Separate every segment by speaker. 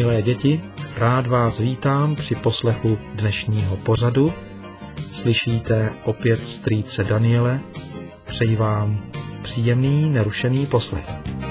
Speaker 1: Milé děti, rád vás vítám při poslechu dnešního pořadu. Slyšíte opět strýce Daniele. Přeji vám příjemný, nerušený poslech.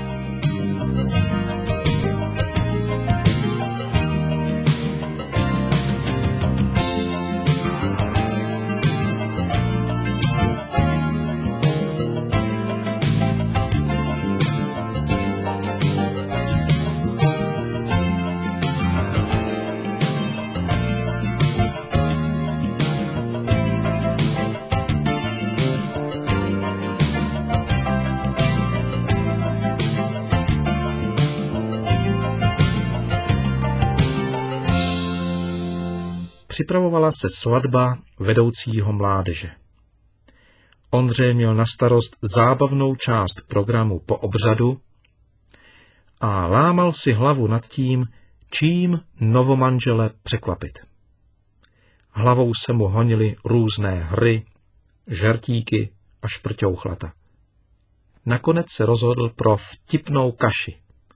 Speaker 1: Připravovala se svatba vedoucího mládeže. Ondřej měl na starost zábavnou část programu po obřadu a lámal si hlavu nad tím, čím novomanžele překvapit. Hlavou se mu honily různé hry, žertíky a šprťouchlata. Nakonec se rozhodl pro vtipnou kaši.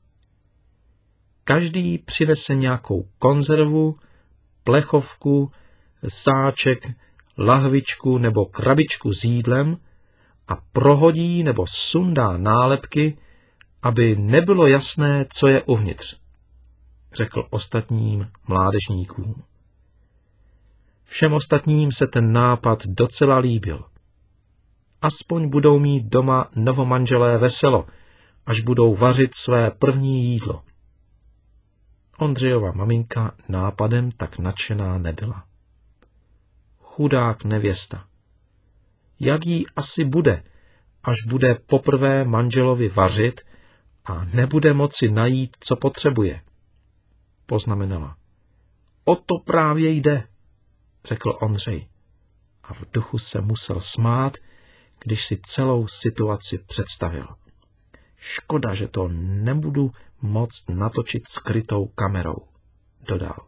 Speaker 1: Každý přinese nějakou konzervu, plechovku, sáček, lahvičku nebo krabičku s jídlem a prohodí nebo sundá nálepky, aby nebylo jasné, co je uvnitř, řekl ostatním mládežníkům. Všem ostatním se ten nápad docela líbil. Aspoň budou mít doma novomanželé veselo, až budou vařit své první jídlo. Ondřejova maminka nápadem tak nadšená nebyla. Chudák nevěsta. Jak jí asi bude, až bude poprvé manželovi vařit a nebude moci najít, co potřebuje? Poznamenala. O to právě jde, řekl Ondřej. A v duchu se musel smát, když si celou situaci představil. Škoda, že to nebudu moct natočit skrytou kamerou, dodal.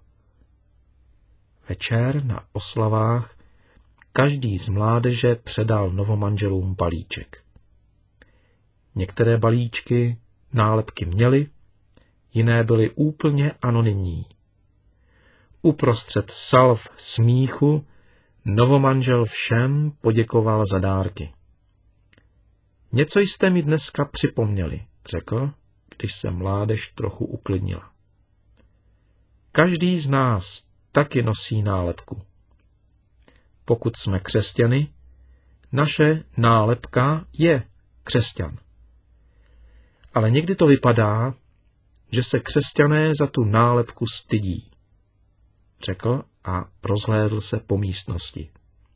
Speaker 1: Večer na oslavách každý z mládeže předal novomanželům balíček. Některé balíčky nálepky měly, jiné byly úplně anonymní. Uprostřed salv smíchu novomanžel všem poděkoval za dárky. Něco jste mi dneska připomněli, řekl, když se mládež trochu uklidnila. Každý z nás taky nosí nálepku. Pokud jsme křesťany, naše nálepka je křesťan. Ale někdy to vypadá, že se křesťané za tu nálepku stydí, řekl a rozhlédl se po místnosti.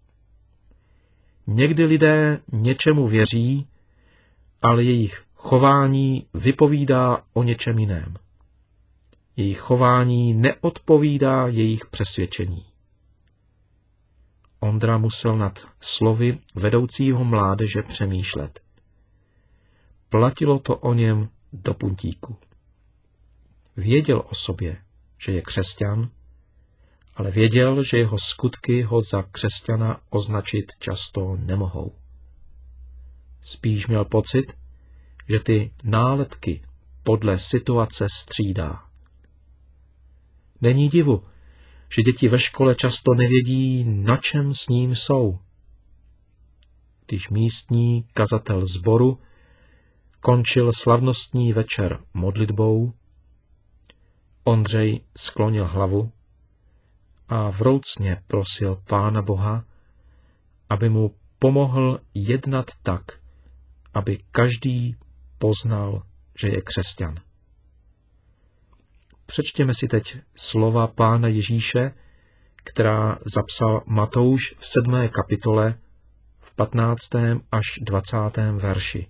Speaker 1: Někdy lidé něčemu věří, ale jejich chování vypovídá o něčem jiném. Jejich chování neodpovídá jejich přesvědčení. Ondra musel nad slovy vedoucího mládeže přemýšlet. Platilo to o něm do puntíku. Věděl o sobě, že je křesťan, ale věděl, že jeho skutky ho za křesťana označit často nemohou. Spíš měl pocit, že ty nálepky podle situace střídá. Není divu, že děti ve škole často nevědí, na čem s ním jsou. Když místní kazatel sboru končil slavnostní večer modlitbou, Ondřej sklonil hlavu a vroucně prosil Pána Boha, aby mu pomohl jednat tak, aby každý poznal, že je křesťan. Přečtěme si teď slova Pána Ježíše, která zapsal Matouš v 7. kapitole v 15. až 20. verši.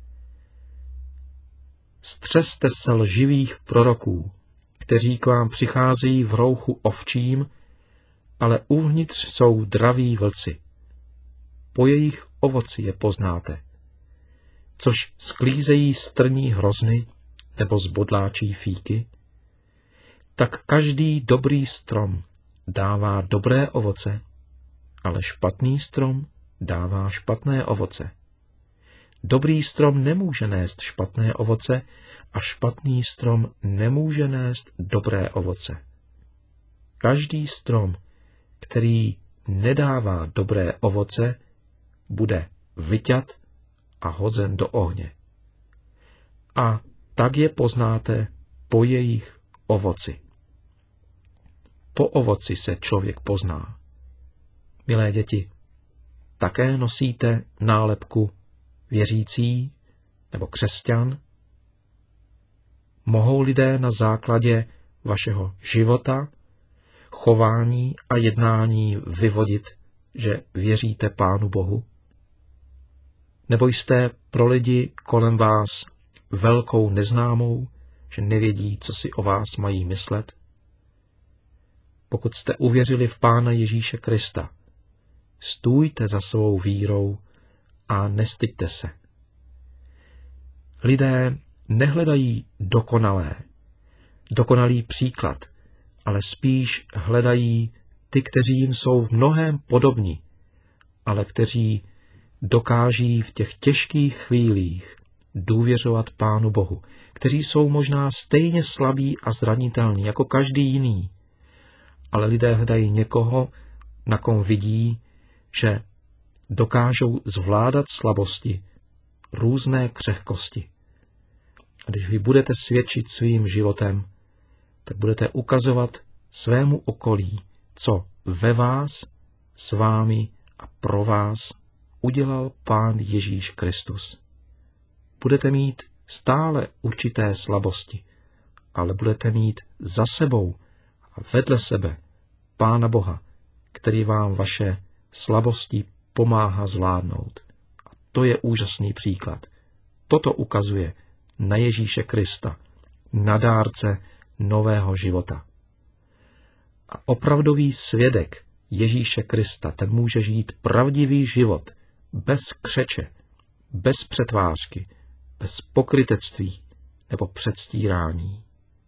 Speaker 1: Střeste se lživých proroků, kteří k vám přicházejí v rouchu ovčím, ale uvnitř jsou draví vlci. Po jejich ovoci je poznáte. Což sklízejí strní hrozny nebo zbodláčí fíky, tak každý dobrý strom dává dobré ovoce, ale špatný strom dává špatné ovoce. dobrý strom nemůže nést špatné ovoce a špatný strom nemůže nést dobré ovoce. Každý strom, který nedává dobré ovoce, bude vyťat a hozen do ohně. A tak je poznáte po jejich ovoci. Po ovoci se člověk pozná. Milé děti, také nosíte nálepku věřící nebo křesťan? Mohou lidé na základě vašeho života, chování a jednání vyvodit, že věříte Pánu Bohu? Nebo jste pro lidi kolem vás velkou neznámou, že nevědí, co si o vás mají myslet? Pokud jste uvěřili v Pána Ježíše Krista, stůjte za svou vírou a nestyďte se. Lidé nehledají dokonalý příklad, ale spíš hledají ty, kteří jim jsou v mnohém podobní, ale kteří dokáží v těch těžkých chvílích důvěřovat Pánu Bohu, kteří jsou možná stejně slabí a zranitelní jako každý jiný, ale lidé hledají někoho, na kom vidí, že dokážou zvládat slabosti, různé křehkosti. A když vy budete svědčit svým životem, tak budete ukazovat svému okolí, co ve vás, s vámi a pro vás udělal Pán Ježíš Kristus. Budete mít stále určité slabosti, ale budete mít za sebou a vedle sebe Pána Boha, který vám vaše slabosti pomáhá zvládnout. A to je úžasný příklad. Toto ukazuje na Ježíše Krista, na dárce nového života. A opravdový svědek Ježíše Krista, ten může žít pravdivý život, bez křeče, bez přetvářky, bez pokrytectví nebo předstírání.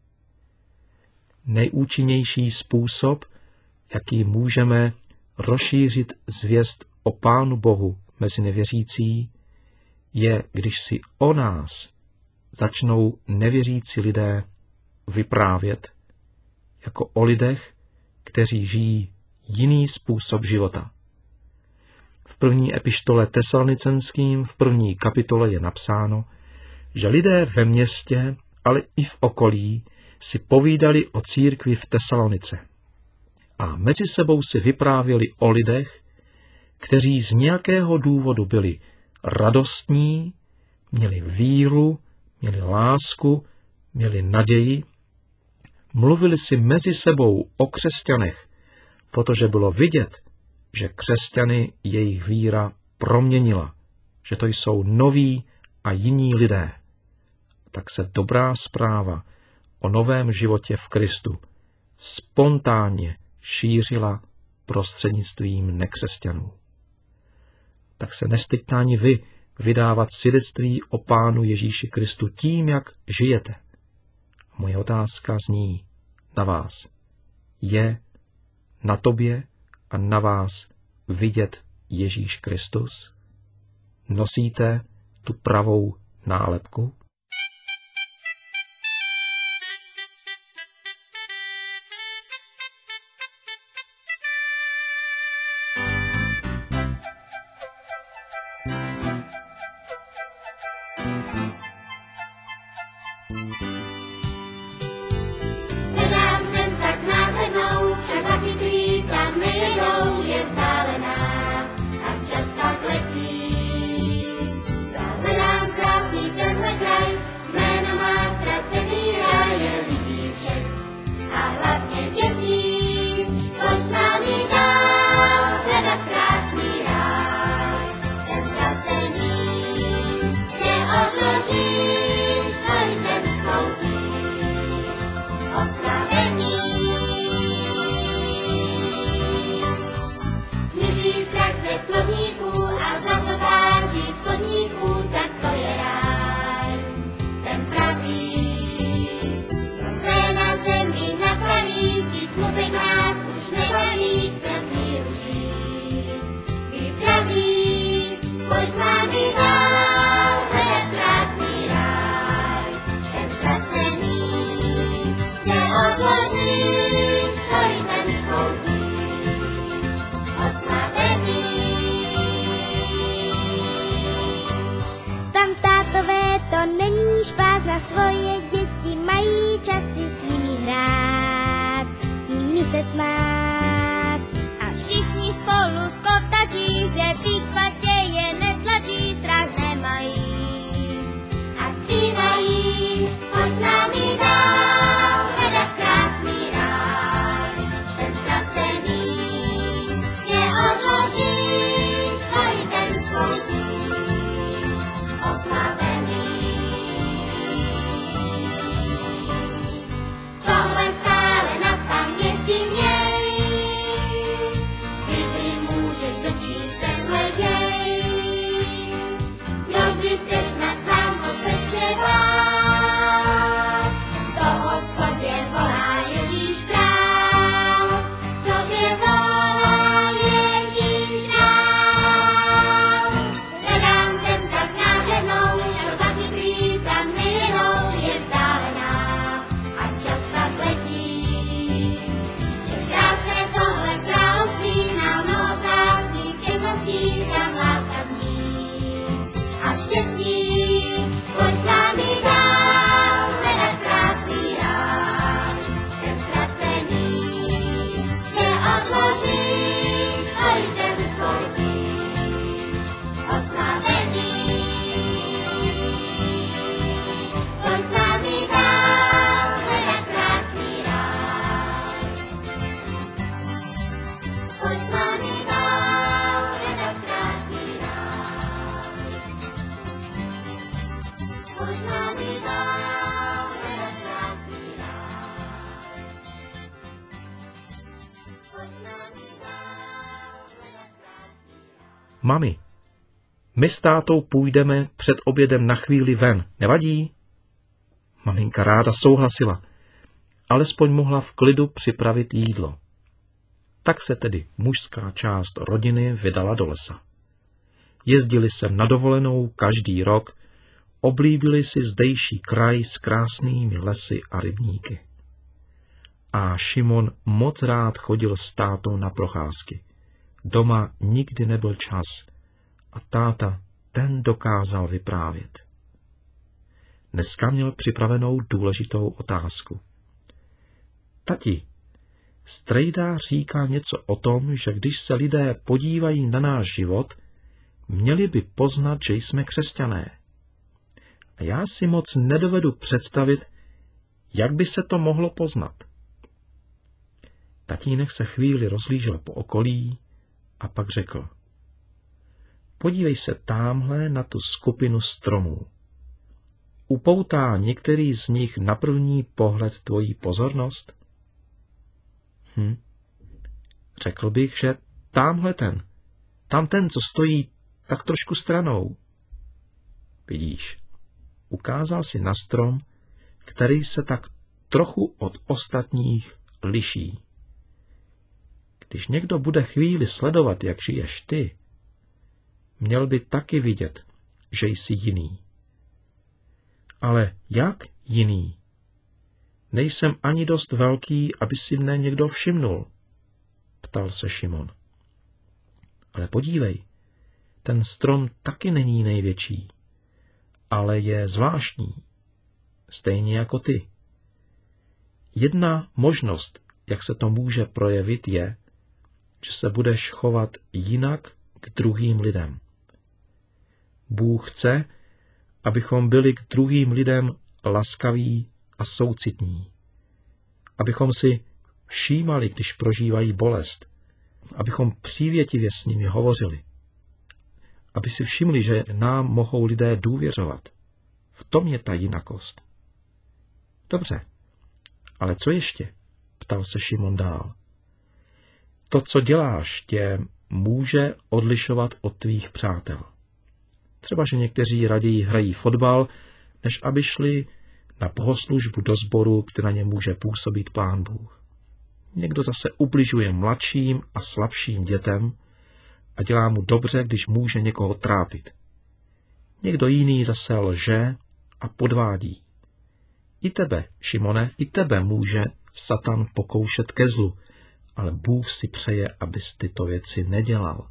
Speaker 1: Nejúčinnější způsob, jaký můžeme rozšířit zvěst o Pánu Bohu mezi nevěřící, je, když si o nás začnou nevěřící lidé vyprávět jako o lidech, kteří žijí jiný způsob života. V první epištole Tesalonicenským v 1. kapitole je napsáno, že lidé ve městě, ale i v okolí si povídali o církvi v Tesalonice. A mezi sebou si vyprávěli o lidech, kteří z nějakého důvodu byli radostní, měli víru, měli lásku, měli naději, mluvili si mezi sebou o křesťanech, protože bylo vidět, že křesťany jejich víra proměnila, že to jsou noví a jiní lidé. Tak se dobrá zpráva o novém životě v Kristu spontánně šířila prostřednictvím nekřesťanů. Tak se nestyďte ani vy vydávat svědectví o Pánu Ježíši Kristu tím, jak žijete. Moje otázka zní na vás. Je na tobě a na vás vidět Ježíš Kristus? Nosíte tu pravou nálepku?
Speaker 2: Hledám sem tak nádhernou, však taky klí tam nejedou, je vzdálená a čas tak letí. Já hledám krásný tenhle kraj, jméno má ztracený ráj, je lidí všech a hlavně dětí. Pojď s námi dál, hledat krásný ráj, ten ztracený neodložíš svoji zemskou oslavení. Zmizí strach ze slovníků a zlato září z chodníků, tak to je ráj, ten pravý. Se na zemi napraví, ti smutek nás už nebaví, chcem v míru žít. Být zdravý, pojď s námi dál. se smát. A všichni spolu skotačí, že v výchvatě je netlačí, strach nemají. A zpívají, pojď s námi dál, hledat krásný ráj. Ten ztracený neodloží svoji zemskou tíň, oslavený. Tohle stále na paměti měj, kdyby můžeš dočíst tenhle děj. Jo, když se snad sám po cestě bál, toho, co tě volá Ježíš král, co tě volá Ježíš král. Hledám zem tak nádhernou, že taky prý tam nejenou, je vzdálená a čas tak letí. Že krásné tohle království nám mnoho vzácných čerností, kam láska zní. A štěstí, pojď s námi dál, hledat krásný ráj. Ten ztracený neodloží svoji zemskou tíň, oslavený. Pojď s námi dál, hledat krásný ráj. Pojď s námi dál, hledat krásný ráj. Pojď s námi dál, hledat krásný ráj. Pojď s námi dál, hledat krásný ráj.
Speaker 1: Mami, my s tátou půjdeme před obědem na chvíli ven, nevadí? Maminka ráda souhlasila, alespoň mohla v klidu připravit jídlo. Tak se tedy mužská část rodiny vydala do lesa. Jezdili sem na dovolenou každý rok, oblíbili si zdejší kraj s krásnými lesy a rybníky. A Šimon moc rád chodil s tátou na procházky. Doma nikdy nebyl čas a táta ten dokázal vyprávět. Dneska měl připravenou důležitou otázku. Tati, strejda říká něco o tom, že když se lidé podívají na náš život, měli by poznat, že jsme křesťané. A já si moc nedovedu představit, jak by se to mohlo poznat. Tatínek se chvíli rozhlížel po okolí a pak řekl. Podívej se támhle na tu skupinu stromů. Upoutá některý z nich na první pohled tvoji pozornost? Řekl bych, že támhle ten, co stojí tak trošku stranou. Vidíš, ukázal si na strom, který se tak trochu od ostatních liší. Když někdo bude chvíli sledovat, jak žiješ ty, měl by taky vidět, že jsi jiný. Ale jak jiný? Nejsem ani dost velký, aby si mne někdo všimnul, ptal se Šimon. Ale podívej, ten strom taky není největší, ale je zvláštní, stejně jako ty. Jedna možnost, jak se to může projevit, je, že se budeš chovat jinak k druhým lidem. Bůh chce, abychom byli k druhým lidem laskaví a soucitní. Abychom si všímali, když prožívají bolest. Abychom přívětivě s nimi hovořili. Aby si všimli, že nám mohou lidé důvěřovat. V tom je ta jinakost. Dobře, ale co ještě? Ptal se Šimon dál. To, co děláš, tě může odlišovat od tvých přátel. Třeba, že někteří raději hrají fotbal, než aby šli na bohoslužbu do sboru, kde na ně může působit Pán Bůh. Někdo zase ubližuje mladším a slabším dětem a dělá mu dobře, když může někoho trápit. Někdo jiný zase lže a podvádí. I tebe, Šimone, i tebe může Satan pokoušet ke zlu, ale Bůh si přeje, abys tyto věci nedělal.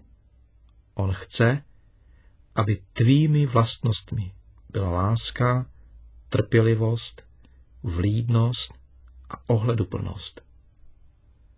Speaker 1: On chce, aby tvými vlastnostmi byla láska, trpělivost, vlídnost a ohleduplnost.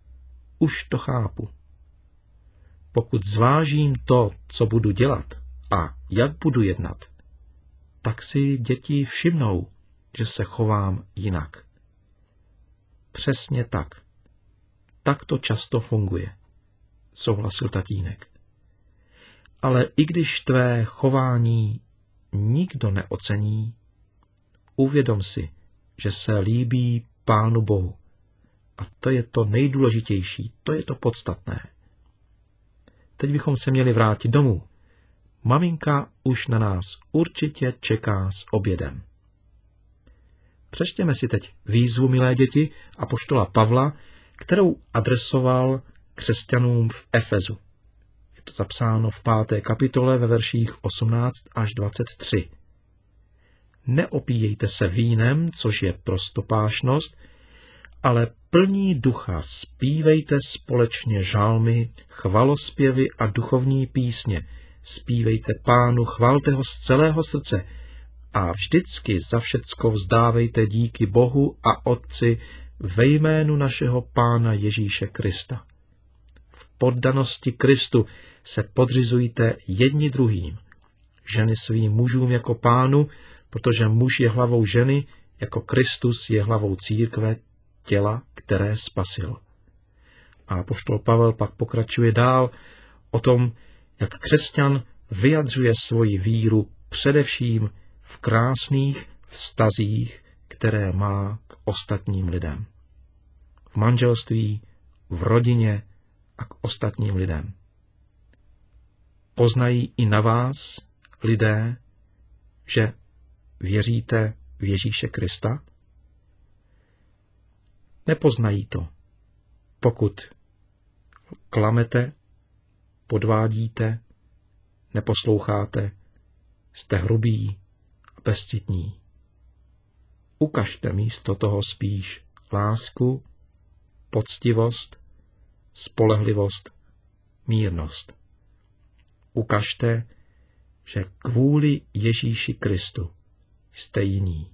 Speaker 1: už to chápu. Pokud zvážím to, co budu dělat a jak budu jednat, tak si děti všimnou, že se chovám jinak. Přesně tak. Tak to často funguje, souhlasil tatínek. Ale i když tvé chování nikdo neocení, uvědom si, že se líbí Pánu Bohu. A to je to nejdůležitější, to je to podstatné. Teď bychom se měli vrátit domů. Maminka už na nás určitě čeká s obědem. Přečtěme si teď výzvu, milé děti, apoštola Pavla, kterou adresoval křesťanům v Efezu. Je to zapsáno v 5. kapitole ve verších 18 až 23. Neopíjejte se vínem, což je prostopášnost, ale plní ducha zpívejte společně žalmy, chvalospěvy a duchovní písně. Zpívejte Pánu, chvalte ho z celého srdce a vždycky za všecko vzdávejte díky Bohu a Otci ve jménu našeho Pána Ježíše Krista. V poddanosti Kristu se podřizujte jedni druhým. Ženy svým mužům jako Pánu, protože muž je hlavou ženy, jako Kristus je hlavou církve, těla, které spasil. A apoštol Pavel pak pokračuje dál o tom, jak křesťan vyjadřuje svoji víru především v krásných vztazích, které má k ostatním lidem. V manželství, v rodině a k ostatním lidem. Poznají i na vás lidé, že věříte v Ježíše Krista? Nepoznají to, pokud klamete, podvádíte, neposloucháte, jste hrubí a bezcitní. Ukažte místo toho spíš lásku, poctivost, spolehlivost, mírnost. Ukažte, že kvůli Ježíši Kristu jste jiní.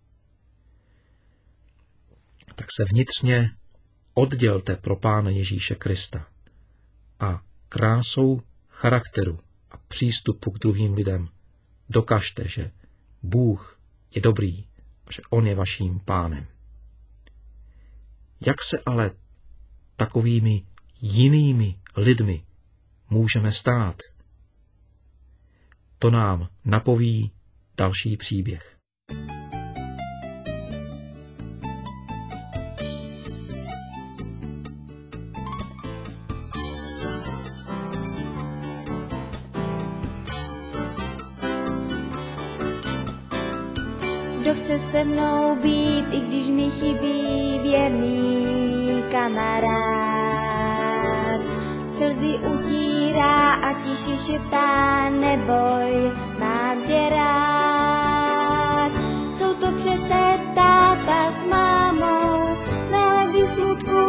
Speaker 1: Tak se vnitřně oddělte pro Pána Ježíše Krista a krásou charakteru a přístupu k druhým lidem dokažte, že Bůh je dobrý a že On je vaším Pánem. Jak se ale takovými jinými lidmi můžeme stát? To nám napoví další příběh.
Speaker 3: Kdo chce se mnou být, i když mi chybí věrný kamarád. Slzy utírá a tiše šeptá, neboj, mám tě rád. Jsou to přece táta s mámou, ledy smutku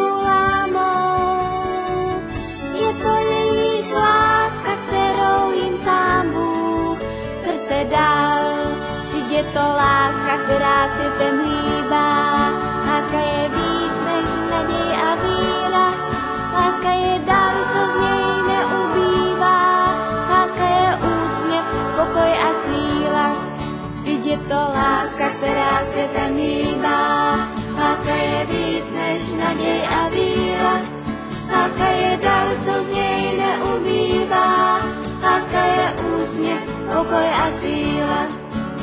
Speaker 3: lámou. Je to jejich láska, kterou jim sám Bůh srdce dal. Je to láska, která světem hýbá. Láska je víc než naděj a víra. Láska je dar, co z něj neubývá. Láska je úsměv, pokoj a síla. Vždyť je to láska, která světem hýbá. Láska je víc než naděj a víra. Láska je dar, co z něj neubývá. Láska je úsměv, pokoj a síla.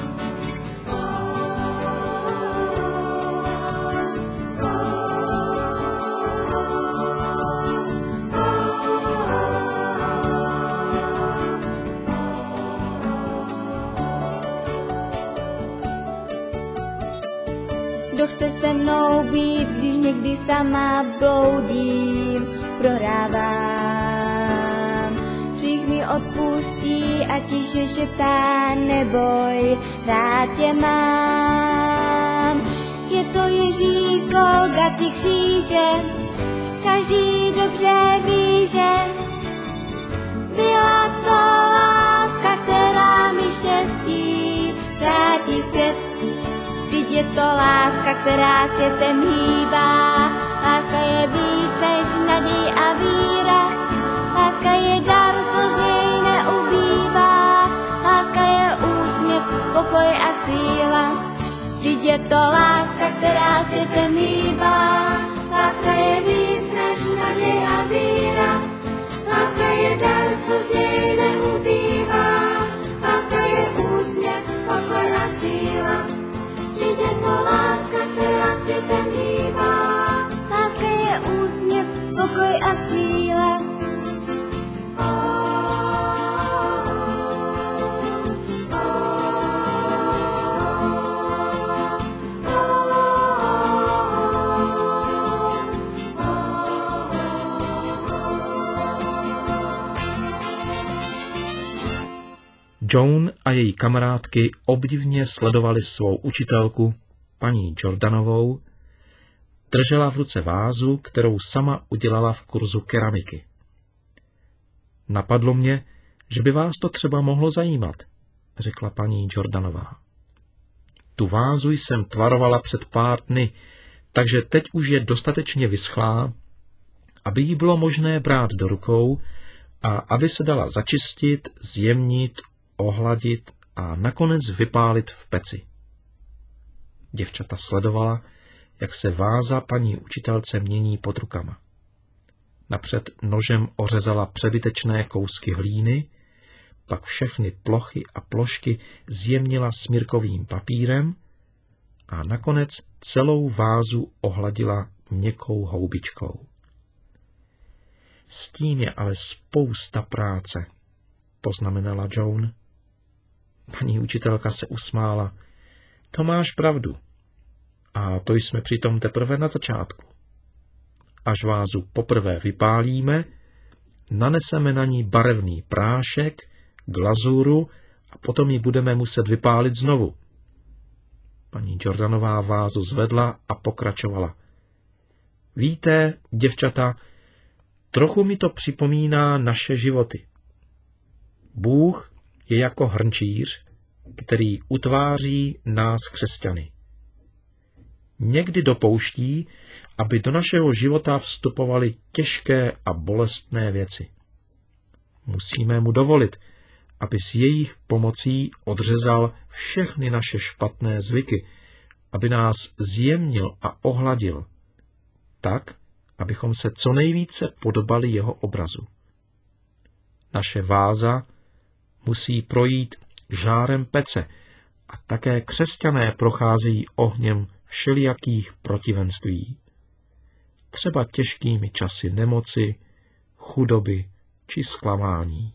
Speaker 3: Kdo chce se mnou být, když někdy sama bloudím, prohrávám. Hřích mi odpustí a tiše šeptá, neboj, rád tě mám. Je to Ježíš z Golgaty kříže, každý dobře ví, že byla to láska, která mi štěstí vrátí zpět. Vždyť je to láska, která světem hýbá. Láska je víc než naděj je to láska, která světem hýbá. Láska je víc než naděj a víra. Láska je dar, co z něj neubývá. Láska je úsměv, pokoj a síla. Vždyť je to láska, která světem hýbá. Láska je úsměv, pokoj a síla.
Speaker 1: Joan a její kamarádky obdivně sledovali svou učitelku, paní Jordanovou. Držela v ruce vázu, kterou sama udělala v kurzu keramiky. Napadlo mě, že by vás to třeba mohlo zajímat, řekla paní Jordanová. Tu vázu jsem tvarovala před pár dny, takže teď už je dostatečně vyschlá, aby ji bylo možné brát do rukou a aby se dala začistit, zjemnit, ohladit a nakonec vypálit v peci. Děvčata sledovala, jak se váza paní učitelce mění pod rukama. Napřed nožem ořezala přebytečné kousky hlíny, pak všechny plochy a plošky zjemnila smírkovým papírem a nakonec celou vázu ohladila měkkou houbičkou. S tím je ale spousta práce, poznamenala Joan. Paní učitelka se usmála. To máš pravdu. A to jsme přitom teprve na začátku. Až vázu poprvé vypálíme, naneseme na ní barevný prášek, glazuru a potom ji budeme muset vypálit znovu. Paní Jordanová vázu zvedla a pokračovala. Víte, děvčata, trochu mi to připomíná naše životy. Bůh je jako hrnčíř, který utváří nás křesťany. Někdy dopouští, aby do našeho života vstupovaly těžké a bolestné věci. Musíme mu dovolit, aby s jejich pomocí odřezal všechny naše špatné zvyky, aby nás zjemnil a ohladil, tak, abychom se co nejvíce podobali jeho obrazu. Naše váza musí projít žárem pece a také křesťané procházejí ohněm všelijakých protivenství. Třeba těžkými časy nemoci, chudoby či zklamání.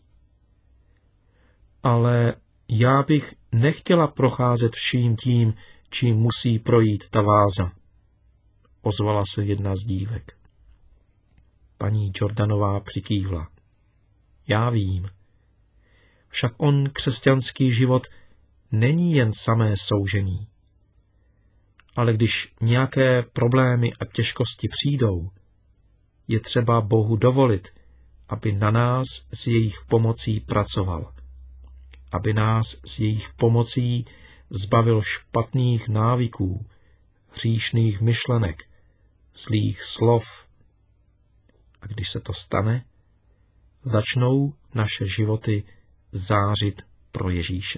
Speaker 1: Ale já bych nechtěla procházet vším tím, čím musí projít ta váza, ozvala se jedna z dívek. Paní Jordanová přikývla. Já vím. Však on křesťanský život není jen samé soužení. Ale když nějaké problémy a těžkosti přijdou, je třeba Bohu dovolit, aby na nás s jejich pomocí pracoval. Aby nás s jejich pomocí zbavil špatných návyků, hříšných myšlenek, zlých slov. A když se to stane, začnou naše životy zářit pro Ježíše.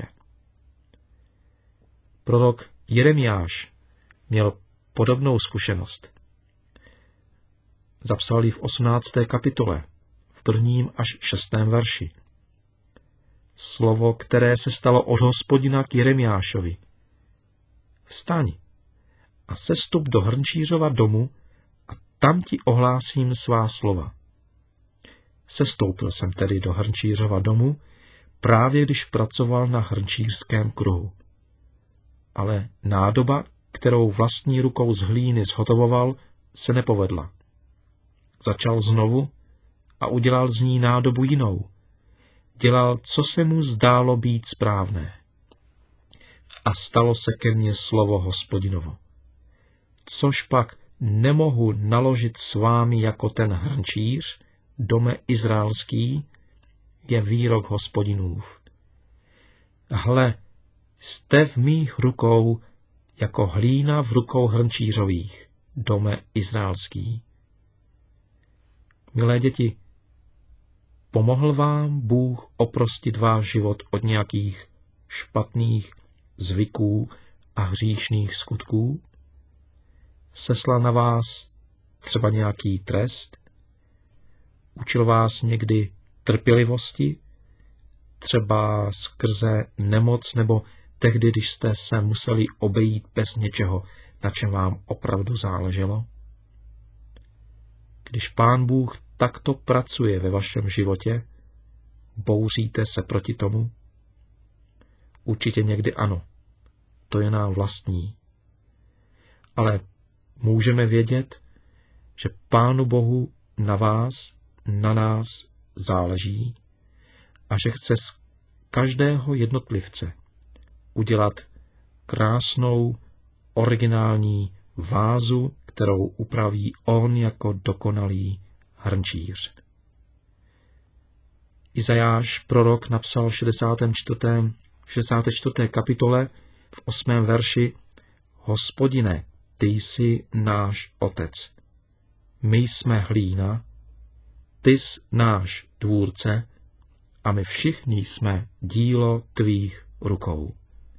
Speaker 1: Prorok Jeremiáš měl podobnou zkušenost. Zapsal ji v 18. kapitole, v 1. až 6. verši. Slovo, které se stalo od Hospodina k Jeremiášovi. Vstaň a sestup do hrnčířova domu a tam ti ohlásím svá slova. Sestoupil jsem tedy do hrnčířova domu, právě když pracoval na hrnčířském kruhu. Ale nádoba, kterou vlastní rukou z hlíny zhotovoval, se nepovedla. Začal znovu a udělal z ní nádobu jinou. Dělal, co se mu zdálo být správné. A stalo se ke mně slovo Hospodinovo. Což pak nemohu naložit s vámi jako ten hrnčíř, dome izraelský, je výrok Hospodinův. Hle, jste v mých rukou jako hlína v rukou hrnčířových, dome izraelský. Milé děti, pomohl vám Bůh oprostit váš život od nějakých špatných zvyků a hříšných skutků? Seslal na vás třeba nějaký trest? Učil vás někdy trpělivosti? Třeba skrze nemoc nebo tehdy, když jste se museli obejít bez něčeho, na čem vám opravdu záleželo? Když Pán Bůh takto pracuje ve vašem životě, bouříte se proti tomu? Určitě někdy ano, to je nám vlastní. Ale můžeme vědět, že Pánu Bohu na vás, na nás záleží a že chce z každého jednotlivce udělat krásnou, originální vázu, kterou upraví on jako dokonalý hrnčíř. Izajáš prorok napsal v 64. kapitole v 8. verši: Hospodine, ty jsi náš otec. My jsme hlína, ty jsi náš tvůrce a my všichni jsme dílo tvých rukou.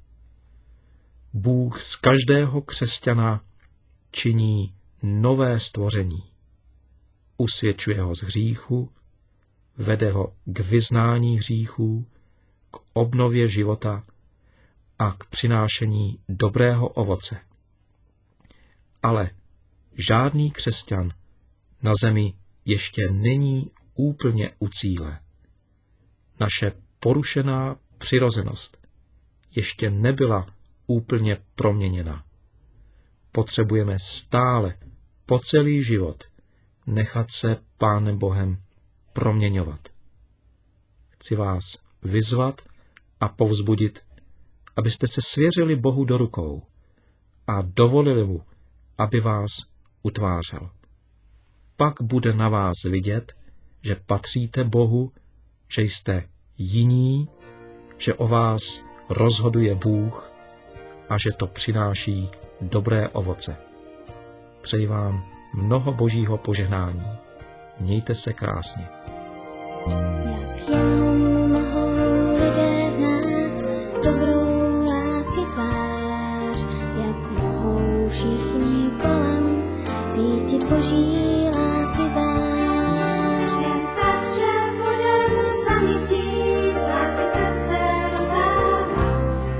Speaker 1: Bůh z každého křesťana činí nové stvoření. Usvědčuje ho z hříchu, vede ho k vyznání hříchů, k obnově života a k přinášení dobrého ovoce. Ale žádný křesťan na zemi ještě není úplně u cíle. Naše porušená přirozenost ještě nebyla úplně proměněna. Potřebujeme stále po celý život nechat se Pánem Bohem proměňovat. Chci vás vyzvat a povzbudit, abyste se svěřili Bohu do rukou a dovolili mu, aby vás utvářel. Pak bude na vás vidět, že patříte Bohu, že jste jiní, že o vás rozhoduje Bůh a že to přináší dobré ovoce. Přeji vám mnoho božího požehnání. Mějte se krásně.
Speaker 3: Jak jenom mohou lidé znát dobrou lásky tvář, jak mohou všichni kolem cítit boží lásky zář. Jen tak, že budeme sami chtít z lásky srdce rozdávat,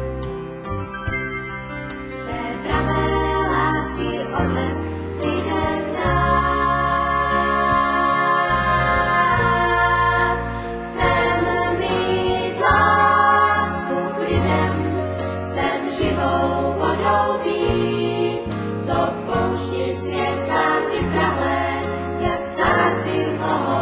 Speaker 3: té pravé lásky odvést lidem dát. Chceme mít lásku k lidem, chcem živou vodou být, co v poušti světa vyprahlé, jak ptáci mohou